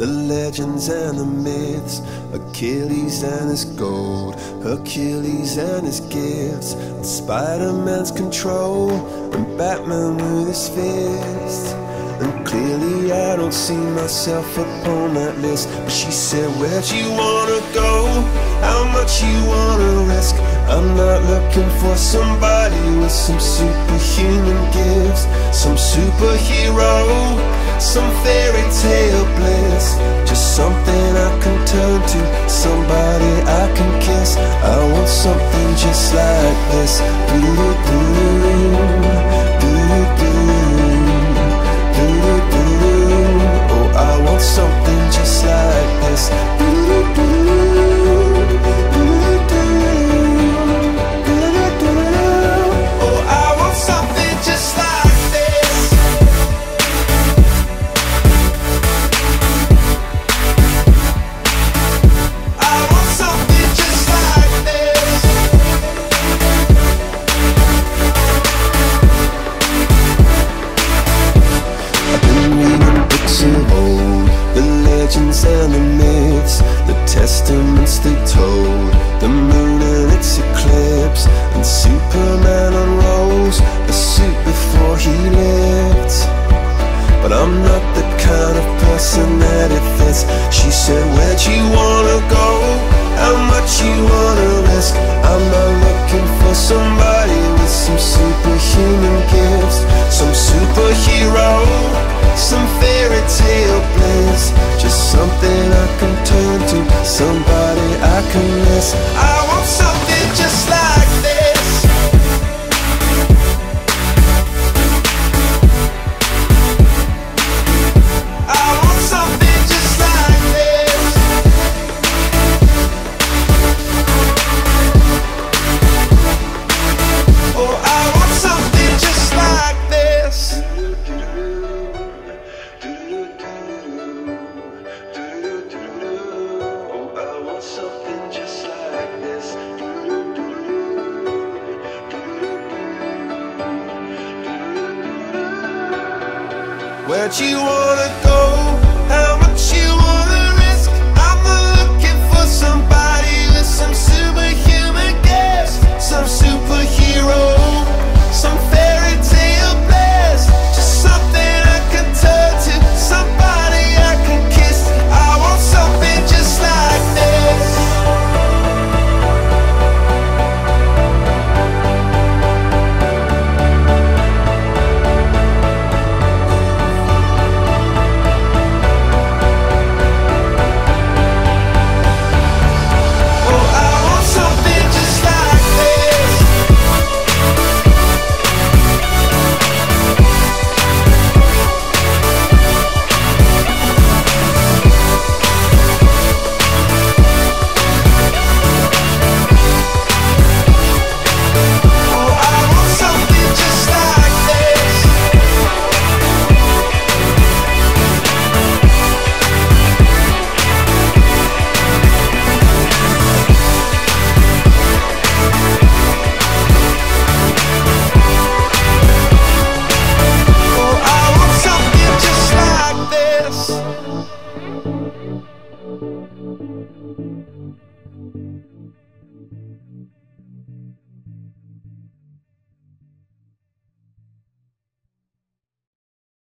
the legends and the myths, Achilles and his gold, Hercules and his gifts, and Spider-Man's control, and Batman with his fists. And clearly I don't see myself upon that list. But she said, where'd you wanna go? How much you wanna risk? I'm not looking for somebody with some superhuman gifts, some superhero, some fairy tale bliss. Just something I can turn to, somebody I can kiss. I want something just like this. Oh, I want something just like this. Oh, I want something just like this. I want something just like this. I've been reading books of old, the legends and the myths, the testaments they told, the moon and its eclipse, and Superman unrolls a suit before he lived. But I'm not the kind of person that it fits. She said, where'd you wanna go? How much you wanna risk? I'm not looking for somebody with some superhuman gifts, some superhero, some fairy tale bliss. Just something I can turn to, somebody I can miss. I want something just like this. I want something just like this. Oh, I want something just like this. Oh, I want something just like this. Where'd you wanna go?